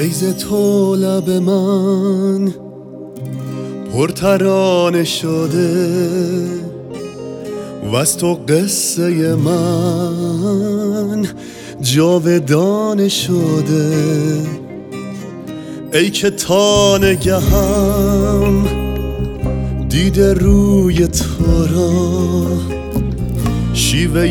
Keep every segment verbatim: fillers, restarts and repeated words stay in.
ای ز تو لب من پرترانه شده وز تو قصه من جاودانه شده. ای که تا نگهم دیده روی تو را، شیوه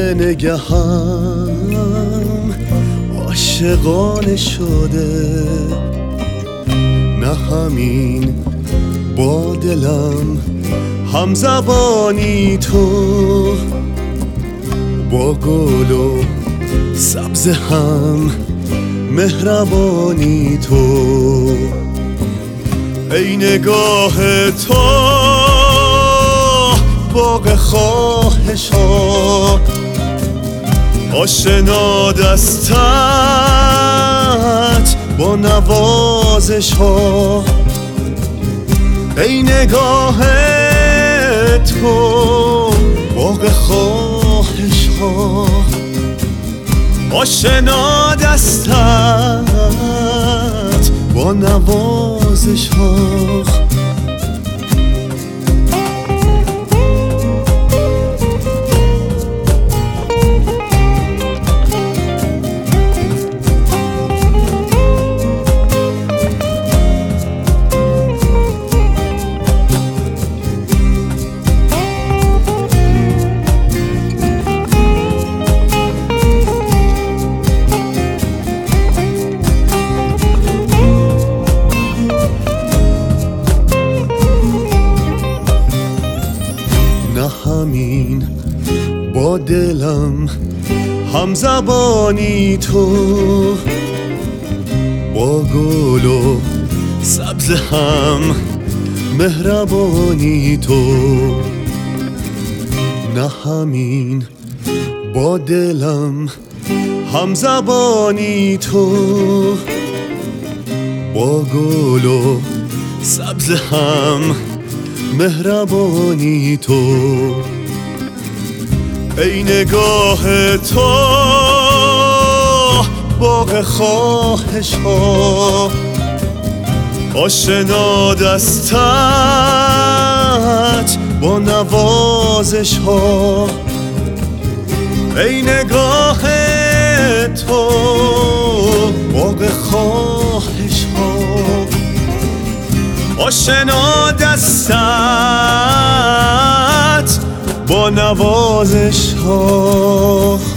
نگهم عاشقانه شده. نه همین با دلم همزبانی تو، با گل و سبز هم مهربانی تو. ای نگاه تو باغ خواهش ها، آشنا دستت با نوازش ها. ای نگاه تو باغ خواهش ها، آشنا دستت با نوازش ها. همین با دلم همزبانی تو، با گل و سبز هم مهربانی تو. نه همین با دلم همزبانی تو، با گل و سبز هم مهربانی تو. ای نگاه تو باغ خواهش ها، آشنا دستت با نوازش ها. ای نگاه تو باغ خواهش ها، آشنا دستت با نوازش ها.